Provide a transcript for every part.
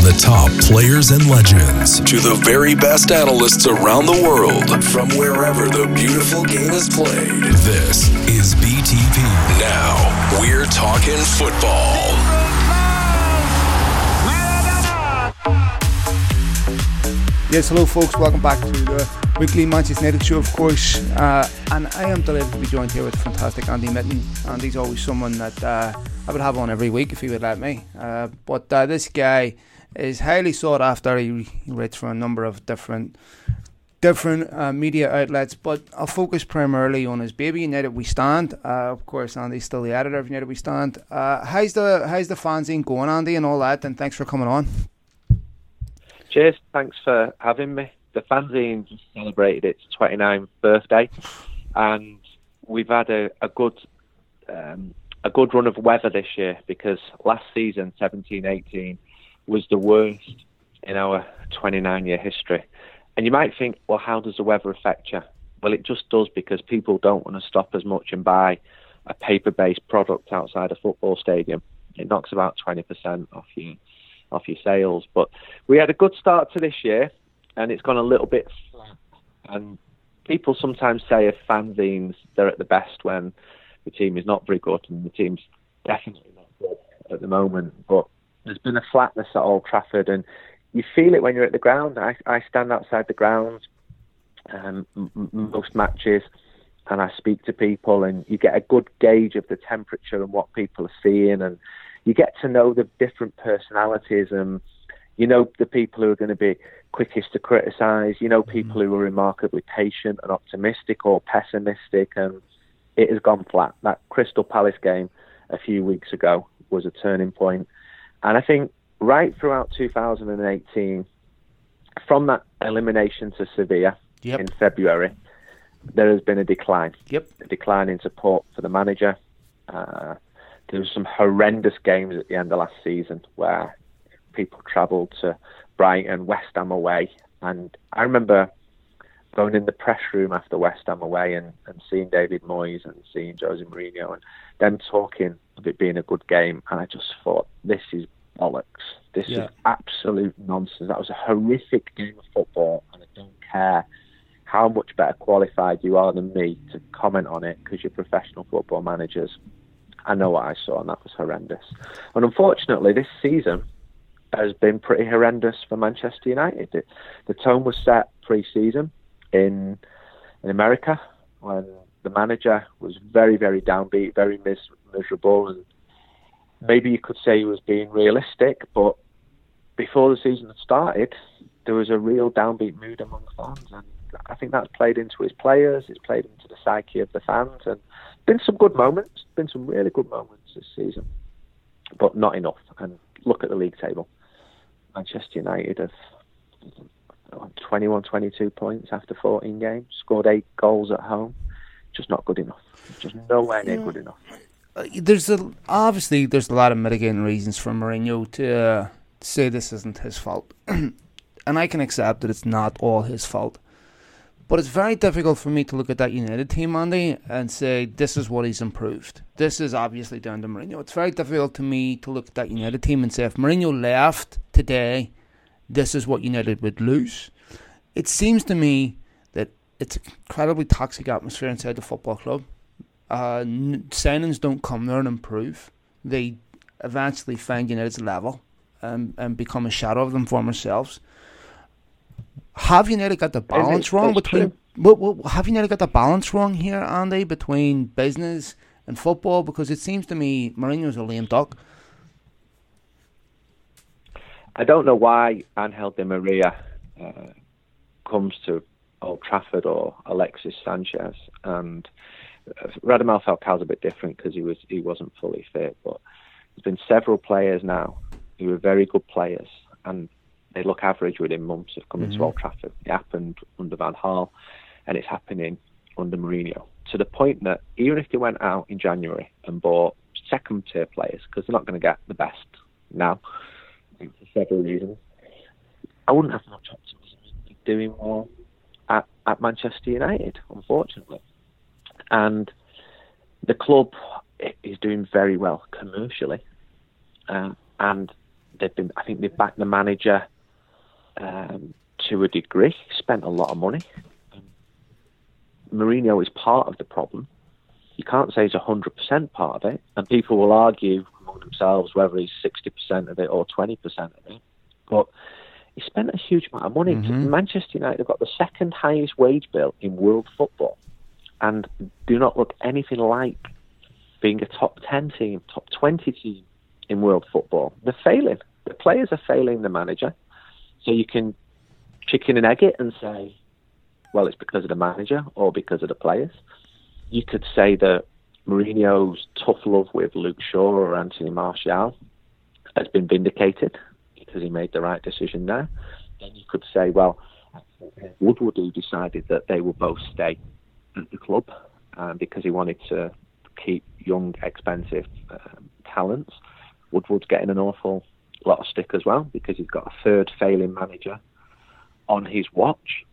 the top players and legends to the very best analysts around the world from wherever the beautiful game is played. This is BTP. Now, we're talking football. Yes, hello folks, welcome back to the weekly Manchester United show, of course, and I am delighted to be joined here with fantastic Andy Mitten. Andy's always someone that I would have on every week if he would let me, but this guy is highly sought after. He writes for a number of different media outlets, but I'll focus primarily on his baby, United We Stand. Of course, Andy's still the editor of United We Stand. How's the fanzine going, Andy, and all that, and thanks for coming on. Cheers, thanks for having me. The fanzine just celebrated its 29th birthday, and we've had a good run of weather this year, because last season, 17-18, was the worst in our 29-year history. And you might think, well, how does the weather affect you? Well, it just does, because people don't want to stop as much and buy a paper-based product outside a football stadium. It knocks about 20% off your sales. But we had a good start to this year, and it's gone a little bit flat. And people sometimes say of fanzines, they're at the best when the team is not very good, and the team's definitely not good at the moment. But there's been a flatness at Old Trafford, and you feel it when you're at the ground. I stand outside the ground most matches, and I speak to people, and you get a good gauge of the temperature and what people are seeing, and you get to know the different personalities, and you know the people who are going to be quickest to criticise, you know people who are remarkably patient and optimistic or pessimistic, and it has gone flat. That Crystal Palace game a few weeks ago was a turning point, and I think right throughout 2018, from that elimination to Sevilla in February, there has been a decline. A decline in support for the manager. There were some horrendous games at the end of last season where people travelled to Brighton, West Ham away. And I remember going in the press room after West Ham away and seeing David Moyes and seeing Jose Mourinho and them talking of it being a good game. And I just thought, this is bollocks. This is absolute nonsense. That was a horrific game of football, and I don't care how much better qualified you are than me to comment on it, because you're professional football managers. I know what I saw, and that was horrendous. And unfortunately, this season has been pretty horrendous for Manchester United. The tone was set pre-season in America, when the manager was very, very downbeat, very miserable, and maybe you could say he was being realistic, but before the season had started, there was a real downbeat mood among fans, and I think that's played into his players, it's played into the psyche of the fans, and been some good moments, been some really good moments this season, but not enough. And look at the league table. Manchester United have 21, 22 points after 14 games, scored 8 goals at home. Just not good enough. Just nowhere near good enough. Obviously there's a lot of mitigating reasons for Mourinho to say this isn't his fault. And I can accept that it's not all his fault. But it's very difficult for me to look at that United team, Andy, and say this is what he's improved. This is obviously down to Mourinho. It's very difficult to me to look at that United team and say if Mourinho left today, this is what United would lose. It seems to me that it's an incredibly toxic atmosphere inside the football club. Signings don't come there and improve. They eventually find United's level and become a shadow of them former selves. Have United got the balance wrong between? Have United got the balance wrong here, Andy, between business and football? Because it seems to me Mourinho's a lame duck. I don't know why Angel Di Maria comes to Old Trafford, or Alexis Sanchez, and Radamel Falcao's a bit different because he wasn't fully fit. But there's been several players now who are very good players, and they look average within months of coming to Old Trafford. It happened under Van Gaal, and it's happening under Mourinho, to the point that even if they went out in January and bought second-tier players, because they're not going to get the best now, I think for several reasons, I wouldn't have much optimism in doing well at Manchester United, unfortunately. And the club is doing very well commercially, and I think they've backed the manager to a degree, spent a lot of money. Mourinho is part of the problem. You can't say he's 100% part of it, and people will argue among themselves whether he's 60% of it or 20% of it. But he spent a huge amount of money. Manchester United have got the second highest wage bill in world football and do not look anything like being a top 10 team, top 20 team in world football. They're failing. The players are failing the manager. So you can chicken and egg it and say, well, it's because of the manager or because of the players. You could say that Mourinho's tough love with Luke Shaw or Anthony Martial has been vindicated because he made the right decision there. Then you could say, well, Woodward, who decided that they will both stay at the club because he wanted to keep young, expensive talents. Woodward's getting an awful lot of stick as well because he's got a third failing manager on his watch.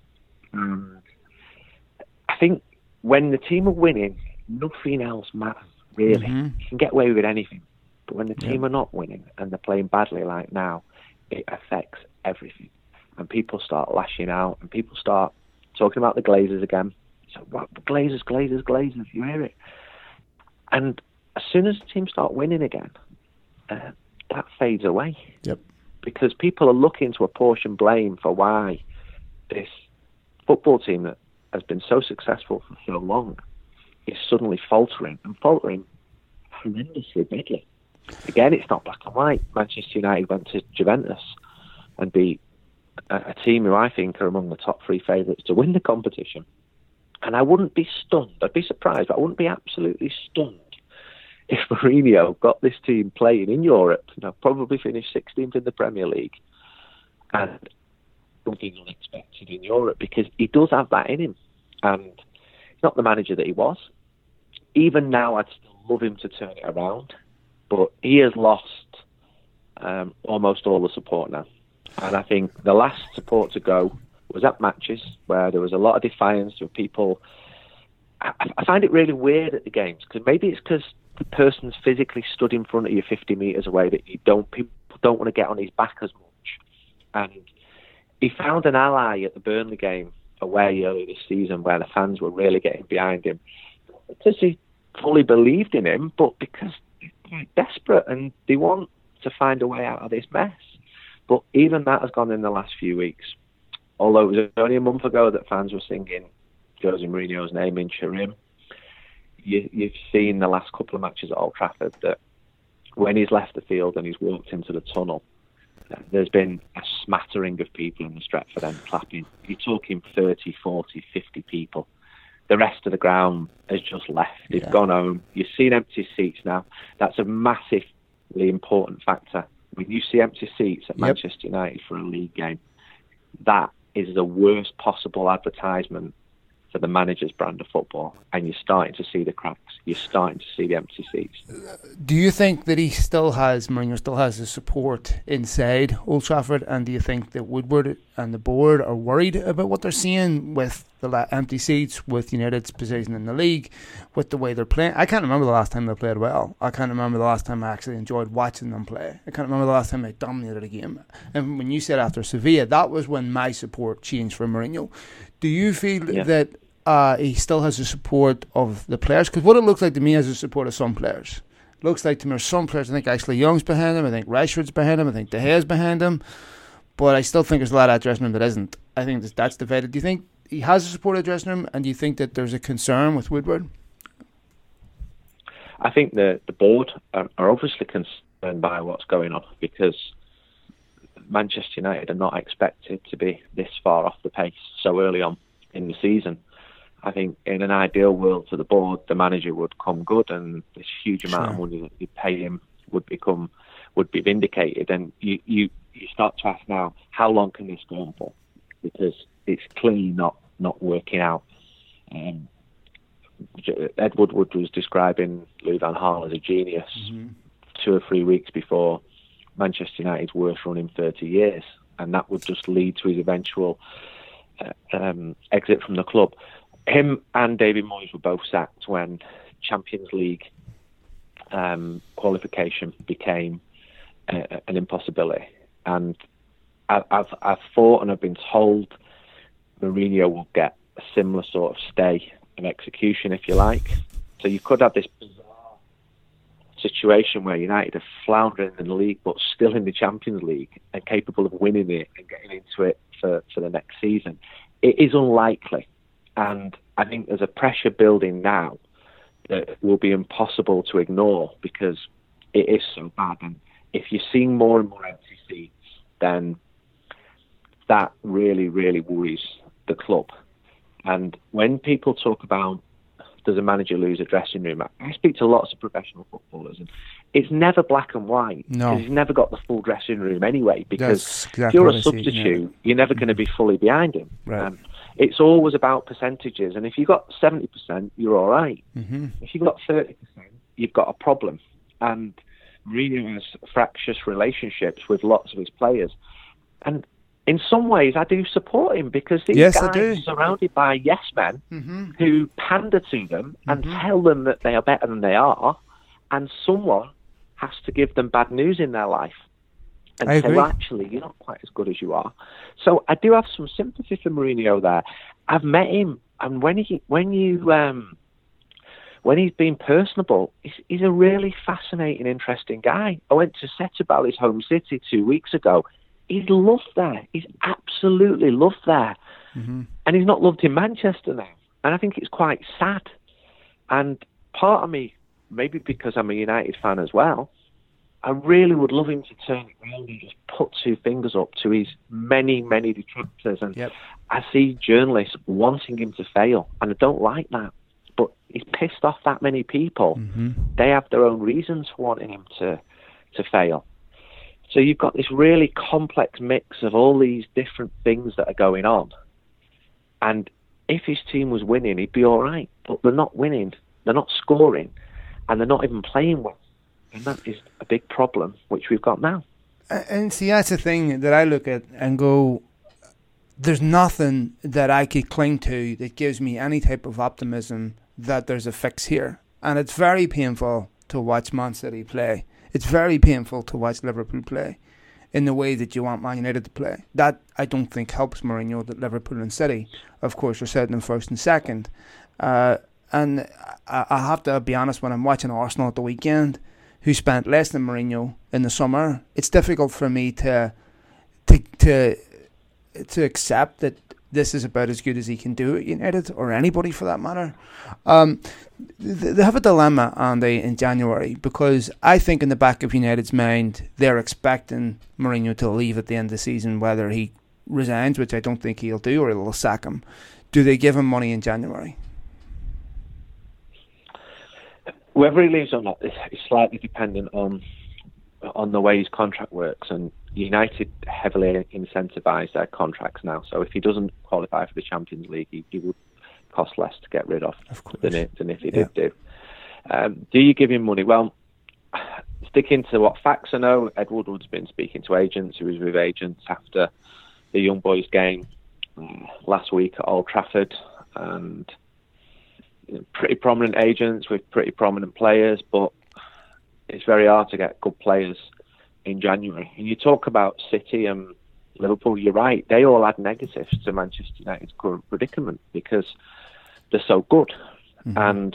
I think when the team are winning, nothing else matters, really. You can get away with anything. But when the team are not winning and they're playing badly like now, it affects everything. And people start lashing out and people start talking about the Glazers again. So, what? Glazers, you hear it. And as soon as the team start winning again, that fades away. Yep. Because people are looking to apportion blame for why this football team that has been so successful for so long is suddenly faltering, and faltering horrendously badly. Again, it's not black and white. Manchester United went to Juventus and beat a team who I think are among the top three favourites to win the competition. And I wouldn't be stunned. I'd be surprised, but I wouldn't be absolutely stunned if Mourinho got this team playing in Europe, probably finished 16th in the Premier League, and something unexpected in Europe, because he does have that in him. And he's not the manager that he was. Even now, I'd still love him to turn it around, but he has lost almost all the support now. And I think the last support to go was at matches where there was a lot of defiance of people. I find it really weird at the games, because maybe it's because the person's physically stood in front of you 50 metres away that people don't want to get on his back as much. And he found an ally at the Burnley game away earlier this season where the fans were really getting behind him. Because he fully believed in him, but because they're quite desperate and they want to find a way out of this mess. But even that has gone in the last few weeks. Although it was only a month ago that fans were singing Jose Mourinho's name in Sharim, you've seen the last couple of matches at Old Trafford that when he's left the field and he's walked into the tunnel, there's been a smattering of people in the Stretford end clapping. You're talking 30, 40, 50 people. The rest of the ground has just left. They've gone home. You've seen empty seats now. That's a massively important factor. When you see empty seats at Manchester United for a league game, that is the worst possible advertisement for the manager's brand of football, and you're starting to see the cracks. You're starting to see the empty seats. Do you think that Mourinho still has the support inside Old Trafford, and do you think that Woodward and the board are worried about what they're seeing with the empty seats, with United's position in the league, with the way they're playing? I can't remember the last time they played well. I can't remember the last time I actually enjoyed watching them play. I can't remember the last time they dominated a game. And when you said after Sevilla, that was when my support changed for Mourinho. Do you feel that he still has the support of the players? Because what it looks like to me is the support of some players. It looks like to me some players, I think Ashley Young's behind him, I think Rashford's behind him, I think De Gea's behind him, but I still think there's a lot of that dressing room that isn't. I think that's divided. Do you think he has the support of the dressing room, and do you think that there's a concern with Woodward? I think the board are obviously concerned by what's going on, because Manchester United are not expected to be this far off the pace so early on in the season. I think in an ideal world for the board, the manager would come good, and this huge amount of money that you pay him would be vindicated. And you start to ask now, how long can this go on for? Because it's clearly not working out. Ed Woodward was describing Louis van Gaal as a genius 2 or 3 weeks before Manchester United's worst run in 30 years, and that would just lead to his eventual exit from the club. Him and David Moyes were both sacked when Champions League qualification became an impossibility. And I've thought and I've been told Mourinho will get a similar sort of stay of execution, if you like. So you could have this bizarre situation where United are floundering in the league but still in the Champions League and capable of winning it and getting into it for the next season. It is unlikely, and I think there's a pressure building now that will be impossible to ignore because it is so bad. And if you're seeing more and more empty seats, then that really, really worries the club. And when people talk about does a manager lose a dressing room, I speak to lots of professional footballers, and it's never black and white. No. Because you've never got the full dressing room anyway, because exactly if you're a substitute, you're never going to be fully behind him. Right. It's always about percentages, and if you've got 70%, you're all right. Mm-hmm. If you've got 30%, you've got a problem. And Mourinho has fractious relationships with lots of his players. And in some ways, I do support him because these guys are surrounded by yes men who pander to them and tell them that they are better than they are, and someone has to give them bad news in their life and say, well, actually, you're not quite as good as you are. So I do have some sympathy for Mourinho there. I've met him, and when he's been personable, he's a really fascinating, interesting guy. I went to Setúbal, his home city, 2 weeks ago. He's loved there. He's absolutely loved there. Mm-hmm. And he's not loved in Manchester now. And I think it's quite sad. And part of me, maybe because I'm a United fan as well, I really would love him to turn it around and just put two fingers up to his many, many detractors. And I see journalists wanting him to fail. And I don't like that. But he's pissed off that many people. Mm-hmm. They have their own reasons for wanting him to fail. So you've got this really complex mix of all these different things that are going on. And if his team was winning, he'd be all right. But they're not winning, they're not scoring, and they're not even playing well. And that is a big problem, which we've got now. And see, that's the thing that I look at and go, there's nothing that I could cling to that gives me any type of optimism that there's a fix here. And it's very painful to watch Man City play. It's very painful to watch Liverpool play in the way that you want Man United to play. That, I don't think, helps Mourinho, that Liverpool and City, of course, are setting them first and second. And I have to be honest, when I'm watching Arsenal at the weekend, who spent less than Mourinho in the summer, it's difficult for me to accept that this is about as good as he can do at United, or anybody for that matter. They have a dilemma, Andy, in January, because I think in the back of United's mind, they're expecting Mourinho to leave at the end of the season, whether he resigns, which I don't think he'll do, or they'll sack him. Do they give him money in January? Whether he leaves or not is slightly dependent on the way his contract works, and United heavily incentivise their contracts now. So if he doesn't qualify for the Champions League, he would cost less to get rid of than if he did do. Do you give him money? Well, sticking to what facts I know, Ed Woodward's been speaking to agents. He was with agents after the Young Boys game last week at Old Trafford, and pretty prominent agents with pretty prominent players, but it's very hard to get good players in January. And you talk about City and Liverpool, you're right, they all add negatives to Manchester United's current predicament because they're so good. Mm-hmm. And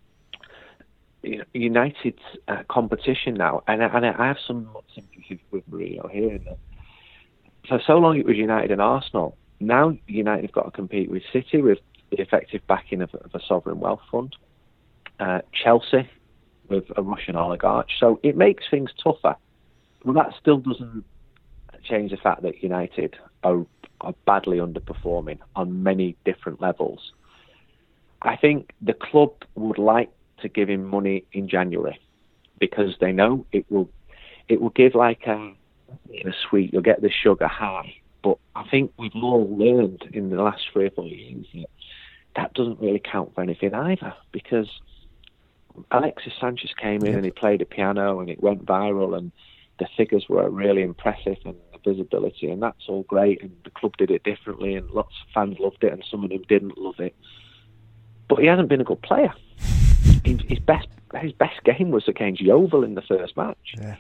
United's competition now, and I have some sympathy with Mourinho here. For so long it was United and Arsenal. Now United have got to compete with City with the effective backing of a sovereign wealth fund, Chelsea with a Russian oligarch. So it makes things tougher. Well, that still doesn't change the fact that United are badly underperforming on many different levels. I think the club would like to give him money in January because they know it will give like a sweet, you'll get the sugar high. But I think we've all learned in the last 3 or 4 years that doesn't really count for anything either, because Alexis Sanchez came in and he played a piano and it went viral and the figures were really impressive and the visibility, and that's all great, and the club did it differently and lots of fans loved it and some of them didn't love it. But he hasn't been a good player. His best game was against Yeovil in the first match. Yeah.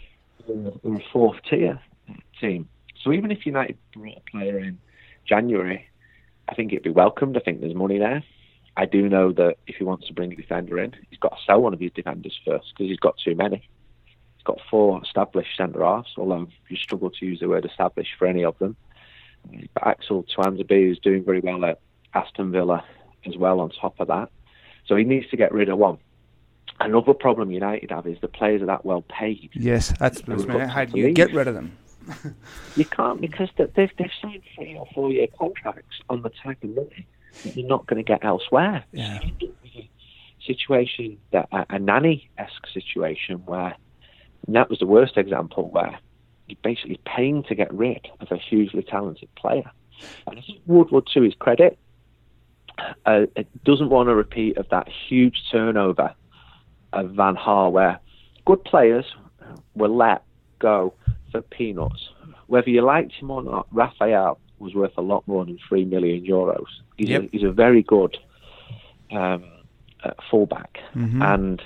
are a fourth-tier team. So even if United brought a player in January, I think it'd be welcomed. I think there's money there. I do know that if he wants to bring a defender in, he's got to sell one of his defenders first because he's got too many. He's got 4 established centre-halves, although you struggle to use the word established for any of them. But Axel Tuanzebe is doing very well at Aston Villa as well on top of that. So he needs to get rid of one. Another problem United have is the players are that well paid. Yes, that's how do you get rid of them? You can't, because they've signed 3 or 4 year contracts on the type of money that you're not going to get elsewhere. Yeah. So you end up with a situation, that a Nani-esque situation where, and that was the worst example, where you're basically paying to get rid of a hugely talented player. And I think Woodward, to his credit, doesn't want a repeat of that huge turnover of Van Gaal, where good players were let go for peanuts. Whether you liked him or not, Raphael was worth a lot more than €3 million. He's a very good fullback, and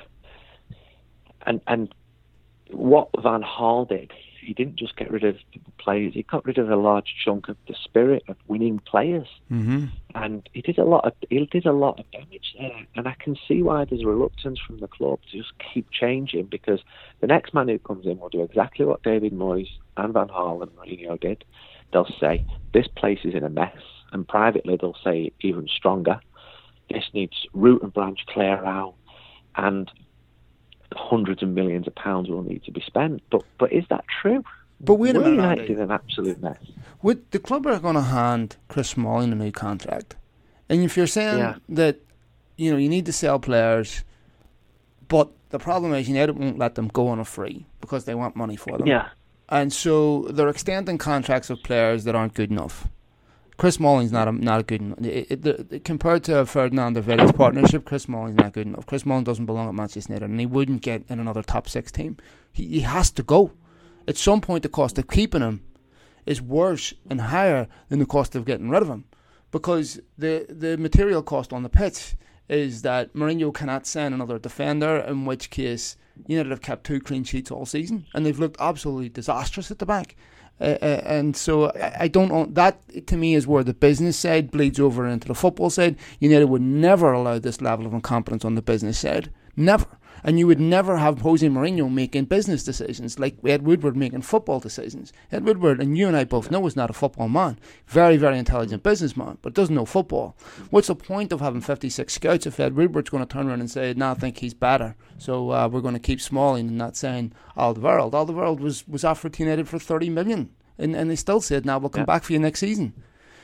what Van Gaal did, he didn't just get rid of players; he got rid of a large chunk of the spirit of winning players, and he did a lot of damage there. And I can see why there's a reluctance from the club to just keep changing, because the next man who comes in will do exactly what David Moyes and Van Gaal and Mourinho did. They'll say, this place is in a mess, and privately they'll say even stronger, this needs root and branch clear out, and hundreds of millions of pounds will need to be spent. But is that true? But wait a minute, United in an absolute mess. The club are going to hand Chris Smalling a new contract, and if you're saying that you need to sell players, but the problem is United won't let them go on a free because they want money for them. Yeah. And so they're extending contracts with players that aren't good enough. Chris Smalling's not a good enough. Compared to Ferdinand Davidi's partnership, Chris Smalling's not good enough. Chris Smalling doesn't belong at Manchester United, and he wouldn't get in another top 6 team. He has to go. At some point, the cost of keeping him is worse and higher than the cost of getting rid of him, because the material cost on the pitch is that Mourinho cannot sign another defender, in which case United have kept 2 clean sheets all season, and they've looked absolutely disastrous at the back. And so I don't know, that to me is where the business side bleeds over into the football side. United would never allow this level of incompetence on the business side. Never. And you would never have Jose Mourinho making business decisions like Ed Woodward making football decisions. Ed Woodward, and you and I both know, is not a football man. Very, very intelligent businessman, but doesn't know football. What's the point of having 56 scouts if Ed Woodward's going to turn around and say, no, I think he's better, so we're going to keep Smalling and not saying Alderweireld. Alderweireld was offered to United for 30 million, and they still said, now we'll come back for you next season.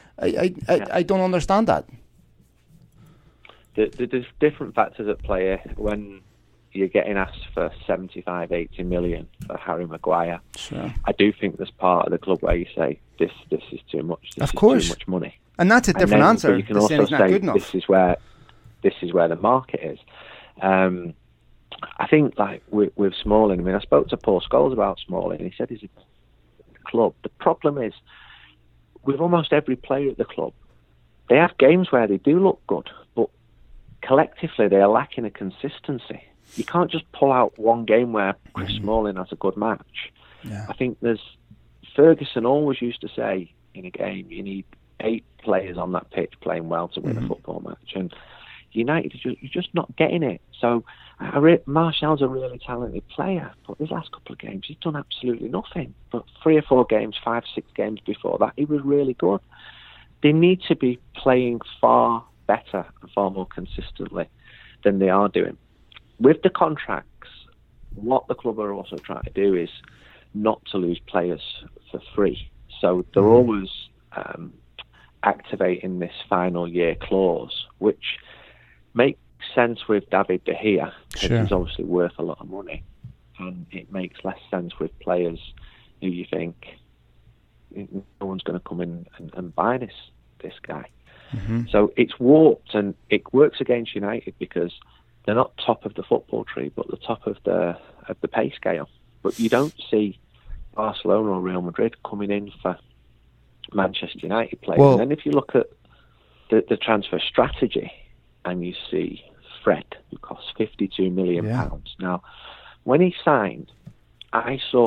I don't understand that. There's different factors at play when you're getting asked for 75, 80 million for Harry Maguire. Sure. I do think there's part of the club where you say, this is too much. This of course. is too much money. And that's a different answer. You can also say, this is where the market is. I think, like, with Smalling, I mean, I spoke to Paul Scholes about Smalling, and he said he's a club. The problem is, with almost every player at the club, they have games where they do look good, but collectively they are lacking a consistency. You can't just pull out one game where Chris Smalling has a good match. Yeah. I think Ferguson always used to say in a game, you need 8 players on that pitch playing well to win a football match. And United, you're just not getting it. So Martial's a really talented player, but his last couple of games, he's done absolutely nothing. But 3 or 4 games, 5, 6 games before that, he was really good. They need to be playing far better and far more consistently than they are doing. With the contracts, what the club are also trying to do is not to lose players for free. So they're always activating this final year clause, which makes sense with David De Gea, because he's obviously worth a lot of money. And it makes less sense with players who you think no one's going to come in and buy this guy. So it's warped, and it works against United because they're not top of the football tree, but the top of the pay scale. But you don't see Barcelona or Real Madrid coming in for Manchester United players. And then if you look at the transfer strategy, and you see Fred, who costs £52 million. Now, when he signed, I saw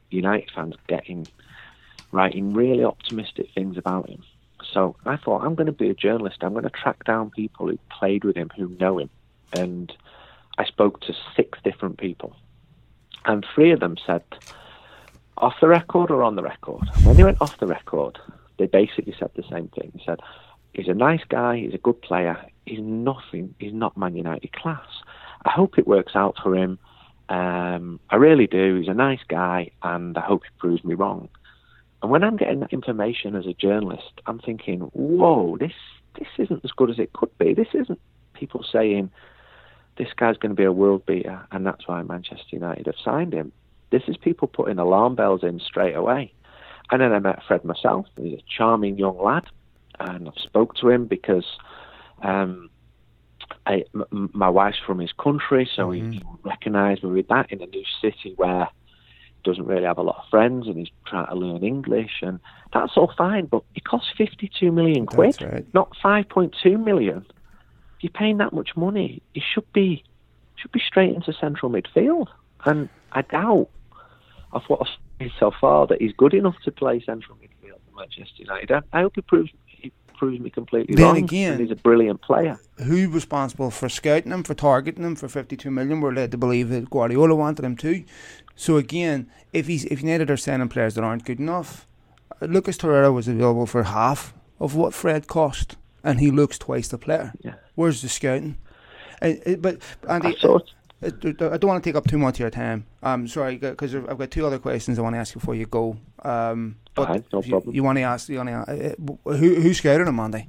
United fans writing really optimistic things about him. So I thought, I'm going to be a journalist. I'm going to track down people who played with him, who know him. And I spoke to 6 different people. And 3 of them said, off the record or on the record? And when they went off the record, they basically said the same thing. They said, he's a nice guy, he's a good player, he's not Man United class. I hope it works out for him. I really do. He's a nice guy, and I hope he proves me wrong. And when I'm getting that information as a journalist, I'm thinking, whoa, this isn't as good as it could be. This isn't people saying this guy's going to be a world beater, and that's why Manchester United have signed him. This is people putting alarm bells in straight away. And then I met Fred myself. He's a charming young lad, and I've spoke to him because my wife's from his country, so he recognised me with that in a new city where he doesn't really have a lot of friends, and he's trying to learn English, and that's all fine, but it costs 52 million quid, right. Not 5.2 million. If you're paying that much money, it should be straight into central midfield, and I doubt, of what I've seen so far, that he's good enough to play central midfield for Manchester United. I hope he proves me completely then wrong. Again, and he's a brilliant player. Who's responsible for scouting him, for targeting him for 52 million? We're led to believe that Guardiola wanted him too. So again, if United are sending players that aren't good enough, Lucas Torreira was available for half of what Fred cost, and he looks twice the player. Yeah. Where's the scouting? But Andy, I don't want to take up too much of your time. Sorry, because I've got 2 other questions I want to ask you before you go. But no problem. You want to ask? Who scouted him, Andy?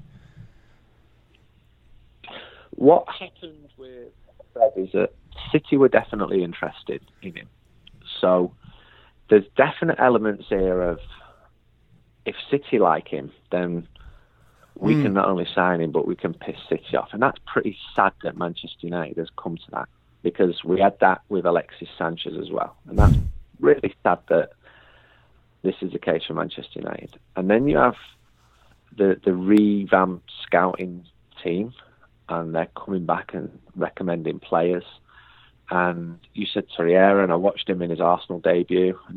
What happened with Fred is that City were definitely interested in him. So there's definite elements here of, if City like him, then we can not only sign him, but we can piss City off. And that's pretty sad that Manchester United has come to that, because we had that with Alexis Sanchez as well. And that's really sad that this is the case for Manchester United. And then you have the revamped scouting team, and they're coming back and recommending players. And you said Torreira, and I watched him in his Arsenal debut, and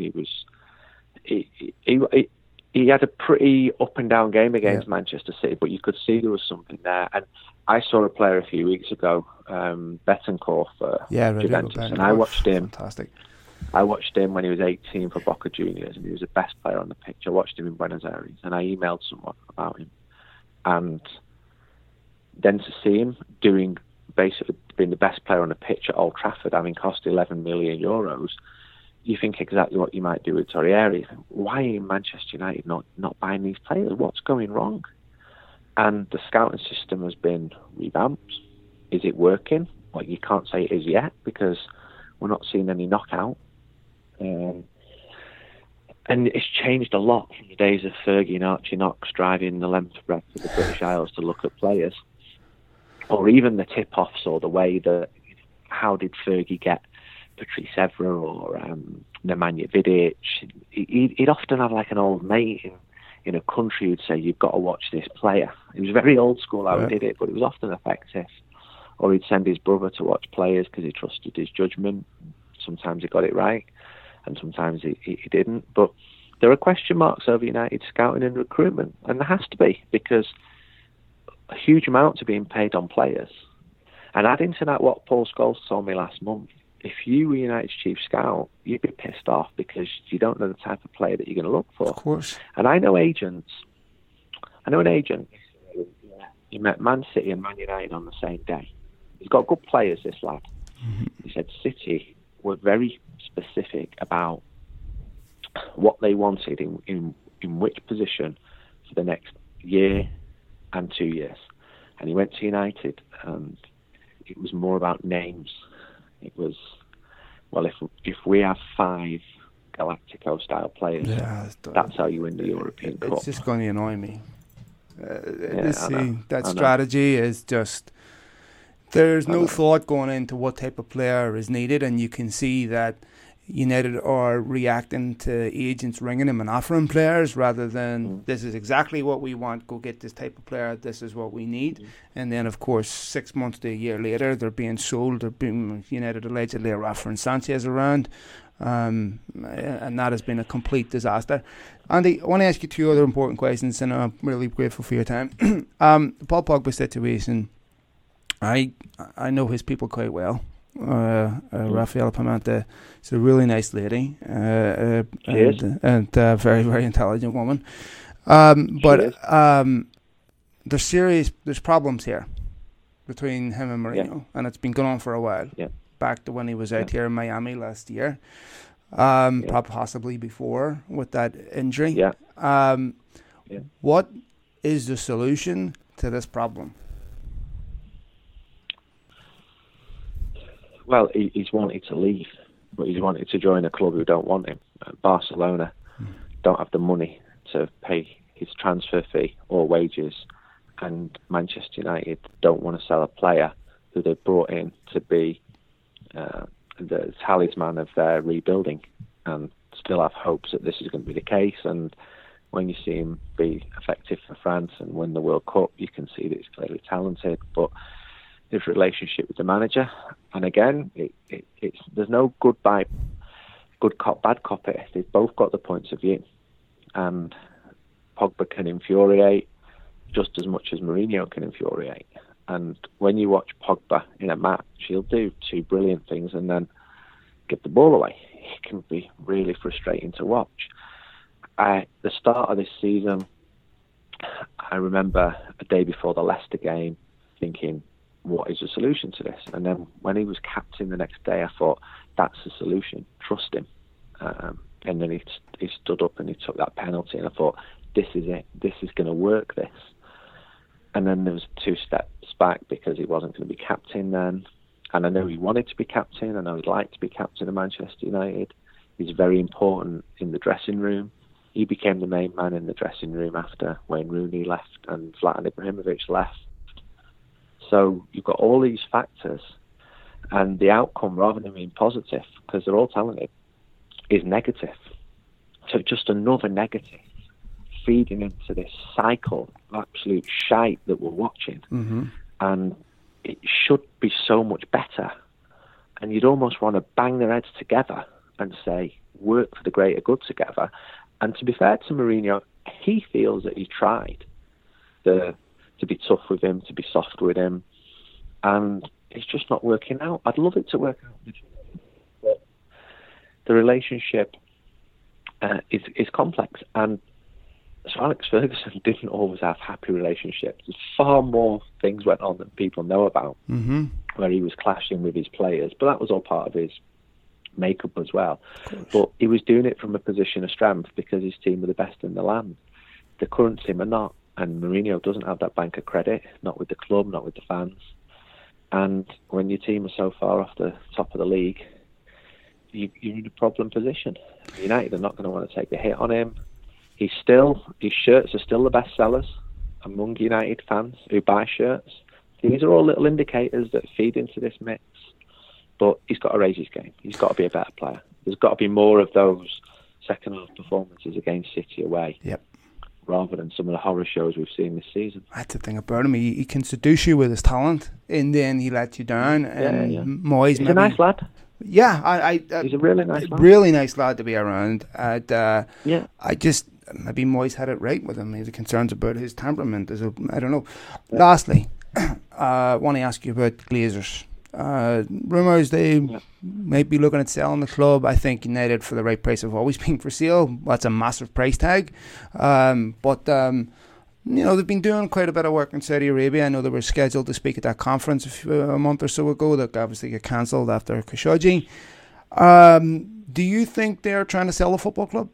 he had a pretty up and down game against Manchester City, but you could see there was something there. And I saw a player a few weeks ago, Betancourt for Juventus, and I watched him. Fantastic. I watched him when he was 18 for Boca Juniors, and he was the best player on the pitch. I watched him in Buenos Aires, and I emailed someone about him. And then to see him basically being the best player on the pitch at Old Trafford, having cost 11 million euros, you think exactly what you might do with Torreira. Why are Manchester United not buying these players? What's going wrong? And the scouting system has been revamped. Is it working? Well, you can't say it is yet, because we're not seeing any knockout. And it's changed a lot from the days of Fergie and Archie Knox driving the length and breadth of the British Isles to look at players, or even the tip-offs, or the way that, how did Fergie get Patrice Evra or Nemanja Vidic? He'd often have like an old mate in a country who'd say, you've got to watch this player. It was very old school how he did it, but it was often effective. Or he'd send his brother to watch players because he trusted his judgment. Sometimes he got it right, and sometimes he didn't. But there are question marks over United scouting and recruitment, and there has to be, because huge amounts are being paid on players. And adding to that what Paul Scholes told me last month, if you were United's chief scout, you'd be pissed off because you don't know the type of player that you're going to look for. Of course. And I know agents. I know an agent. He met Man City and Man United on the same day. He's got good players, this lad. Mm-hmm. He said City were very specific about what they wanted in which position for the next year and 2 years. And he went to United, and it was more about names. It was, well, if we have 5 Galactico-style players, that's how you win the European Cup. It's just going to annoy me. That strategy is just... There's no thought going into what type of player is needed, and you can see that United are reacting to agents ringing them and offering players rather than this is exactly what we want, go get this type of player, this is what we need. And then, of course, 6 months to a year later, they're being sold. United allegedly are offering Sanchez around. and that has been a complete disaster. Andy, I want to ask you 2 other important questions, and I'm really grateful for your time. Paul Pogba situation, I know his people quite well. Rafael Pimenta is a really nice lady, and very, very intelligent woman. But there's problems here between him and Mourinho, and it's been going on for a while. Yeah. Back to when he was out here in Miami last year, possibly before with that injury. Yeah. What is the solution to this problem? Well, he's wanted to leave, but he's wanted to join a club who don't want him. Barcelona don't have the money to pay his transfer fee or wages, and Manchester United don't want to sell a player who they brought in to be the talisman of their rebuilding, and still have hopes that this is going to be the case. And when you see him be effective for France and win the World Cup, you can see that he's clearly talented, but his relationship with the manager, and again, it's there's no good cop, bad cop here. They've both got the points of view, and Pogba can infuriate just as much as Mourinho can infuriate. And when you watch Pogba in a match, he'll do 2 brilliant things and then give the ball away. It can be really frustrating to watch. At the start of this season, I remember a day before the Leicester game thinking, what is the solution to this? And then when he was captain the next day, I thought, that's the solution. Trust him. And then he stood up and he took that penalty, and I thought, this is it. This is going to work, this. And then there was 2 steps back because he wasn't going to be captain then. And I know he wanted to be captain. I know he'd like to be captain of Manchester United. He's very important in the dressing room. He became the main man in the dressing room after Wayne Rooney left and Zlatan Ibrahimovic left. So you've got all these factors, and the outcome, rather than being positive, because they're all talented, is negative. So just another negative feeding into this cycle of absolute shite that we're watching. Mm-hmm. And it should be so much better. And you'd almost want to bang their heads together and say, work for the greater good together. And to be fair to Mourinho, he feels that he tried to be tough with him, to be soft with him. And it's just not working out. I'd love it to work out. But the relationship is complex. And so Alex Ferguson didn't always have happy relationships. There's far more things went on that people know about, where he was clashing with his players. But that was all part of his makeup as well. But he was doing it from a position of strength because his team were the best in the land. The current team are not. And Mourinho doesn't have that bank of credit, not with the club, not with the fans. And when your team are so far off the top of the league, you're in a problem position. United are not going to want to take the hit on him. His shirts are still the best sellers among United fans who buy shirts. These are all little indicators that feed into this mix. But he's got to raise his game. He's got to be a better player. There's got to be more of those second half performances against City away. Yep. Rather than some of the horror shows we've seen this season. That's the thing about him. He can seduce you with his talent, and then he lets you down. And Moyes, he's a nice lad. Yeah, he's a really nice lad. Really nice lad to be around. And, yeah. Maybe Moyes had it right with him. He had concerns about his temperament. I don't know. Yeah. Lastly, I want to ask you about Glazers. Rumours they might be looking at selling the club. I think United, for the right price, have always been for sale. That's a massive price tag. But they've been doing quite a bit of work in Saudi Arabia. I know they were scheduled to speak at that conference a month or so ago. That obviously got cancelled after Khashoggi. Do you think they're trying to sell the football club?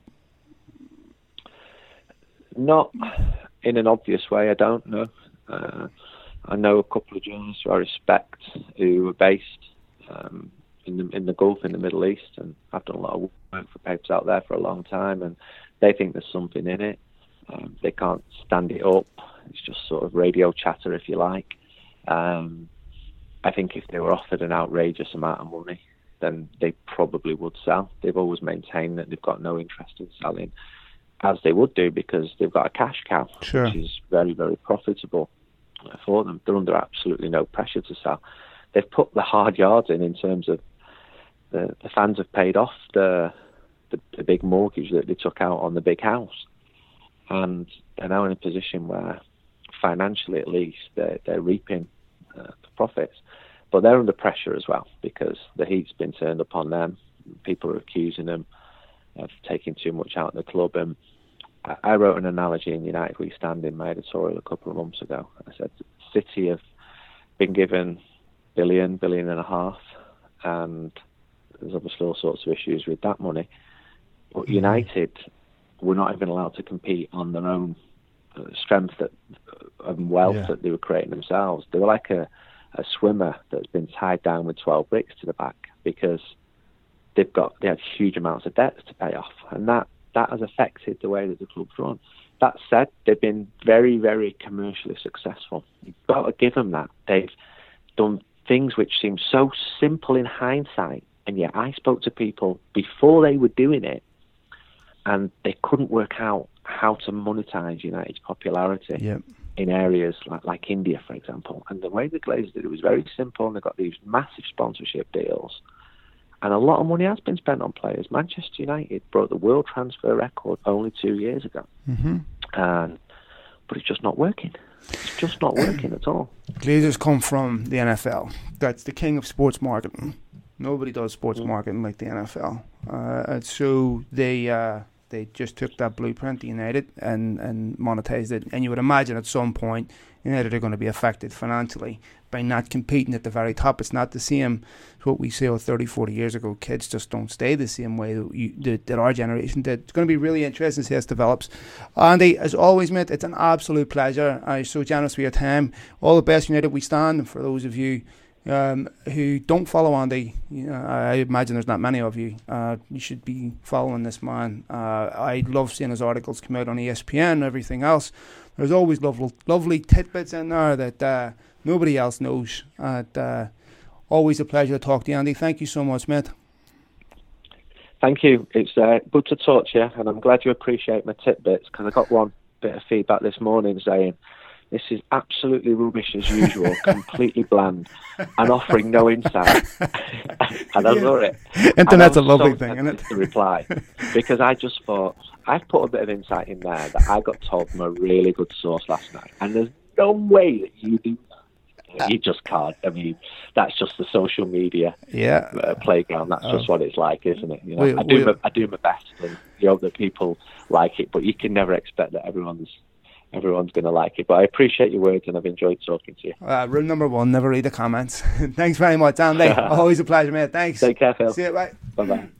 Not in an obvious way, I don't know. I know a couple of journalists who I respect who are based in the Gulf, in the Middle East, and I've done a lot of work for papers out there for a long time, and they think there's something in it. They can't stand it up. It's just sort of radio chatter, if you like. I think if they were offered an outrageous amount of money, then they probably would sell. They've always maintained that they've got no interest in selling, as they would do, because they've got a cash cow, sure, which is very, very profitable for them. They're under absolutely no pressure to sell. They've put the hard yards in terms of the fans have paid off the big mortgage that they took out on the big house, and they're now in a position where, financially at least, they're reaping the profits. But they're under pressure as well, because the heat's been turned upon them. People are accusing them of taking too much out of the club. And I wrote an analogy in United We Stand in my editorial a couple of months ago. I said City have been given billion and a half, and there's obviously all sorts of issues with that money. But United were not even allowed to compete on their own strength and wealth that they were creating themselves. They were like a swimmer that's been tied down with 12 bricks to the back, because they had huge amounts of debts to pay off, and that has affected the way that the club's run. That said, they've been very, very commercially successful. You've got to give them that. They've done things which seem so simple in hindsight, and yet I spoke to people before they were doing it, and they couldn't work out how to monetize United's popularity in areas like India, for example. And the way the Glazers did it was very simple, and they got these massive sponsorship deals. And a lot of money has been spent on players. Manchester United broke the world transfer record only 2 years ago. But it's just not working. It's just not working at all. Glazers come from the NFL. That's the king of sports marketing. Nobody does sports marketing like the NFL. And so they just took that blueprint to United and monetized it. And you would imagine at some point United are going to be affected financially by not competing at the very top. It's not the same as what we saw 30, 40 years ago. Kids just don't stay the same way that our generation did. It's going to be really interesting to see how this develops. Andy, as always, mate, it's an absolute pleasure. You're so generous for your time. All the best, United We Stand. And for those of you who don't follow Andy, I imagine there's not many of you. You should be following this man. I love seeing his articles come out on ESPN and everything else. There's always lovely tidbits in there that nobody else knows. Always a pleasure to talk to you, Andy. Thank you so much, mate. Thank you. It's good to talk to you, and I'm glad you appreciate my tidbits, because I got one bit of feedback this morning saying, this is absolutely rubbish as usual, completely bland, and offering no insight. And I love it. Internet's a lovely thing, isn't it? To reply, because I just thought, I've put a bit of insight in there that I got told from a really good source last night, and there's no way that you do that. You just can't. I mean, that's just the social media playground. That's just what it's like, isn't it? You know, I do my best, and hope that people like it, but you can never expect that everyone's going to like it. But I appreciate your words, and I've enjoyed talking to you. Rule number 1, never read the comments. Thanks very much, Andy. Always a pleasure, mate. Thanks. Take care, Phil. See you, bye. Bye-bye.